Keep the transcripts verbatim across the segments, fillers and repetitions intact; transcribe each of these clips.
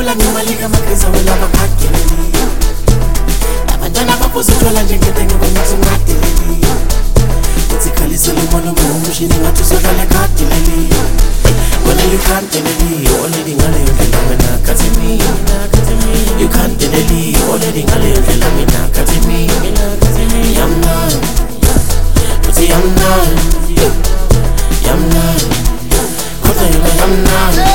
sitavula ngemali kamagriza wena bakhageleli abantwana bapozithola njengentenge kwenyathi ungadeleli uthi khalisela umono ngomshini ngathi uzodlala ekhadeleli wena you can't deleli already ngaleyo ndlela wena kathi mina you can't deleli already ngaleyo ndlela mina kathi mina yamna uthi yamna yamna kodwa yona yamna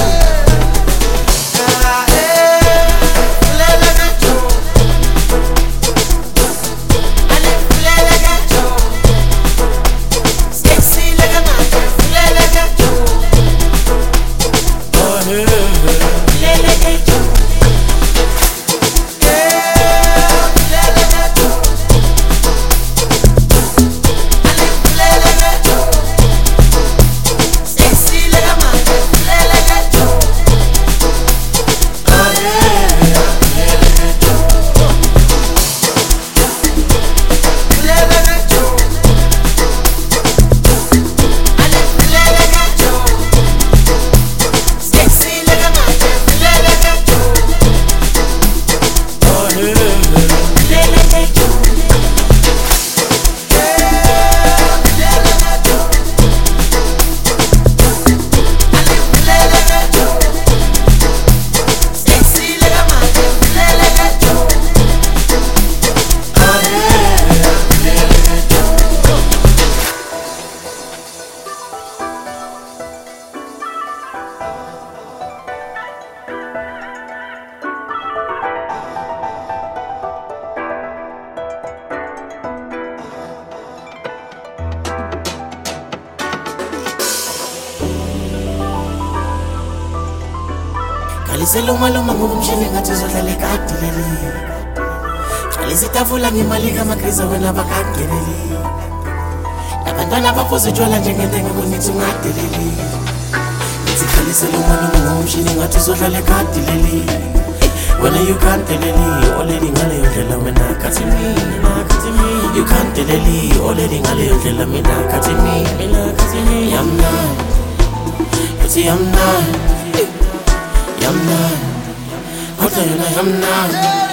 khalisela umaloma ngomshini ngathi uzodlala ekhadeleli khalisa itafula ngemali kamagriza wena bakhageleli abantwana bapozithola njengentenge kwenyathi ungadeleli uthi khalisela umaloma ngomshini ngathi uzodlala ekhadeleli wena you can't deleli already ngaleyo ndlela wena kathi mina you can't deleli already ngaleyo ndlela mina kathi mina yamna uthi yamna yamna kodwa yona yamna